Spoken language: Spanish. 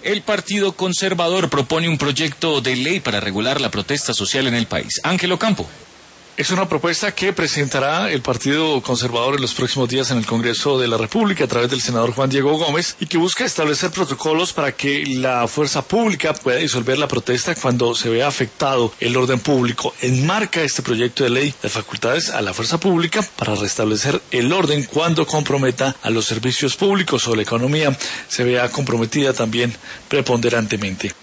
El Partido Conservador propone un proyecto de ley para regular la protesta social en el país. Ángel Ocampo. Es una propuesta que presentará el Partido Conservador en los próximos días en el Congreso de la República a través del senador Juan Diego Gómez y que busca establecer protocolos para que la fuerza pública pueda disolver la protesta cuando se vea afectado el orden público. Enmarca este proyecto de ley de facultades a la fuerza pública para restablecer el orden cuando comprometa a los servicios públicos o la economía se vea comprometida también preponderantemente.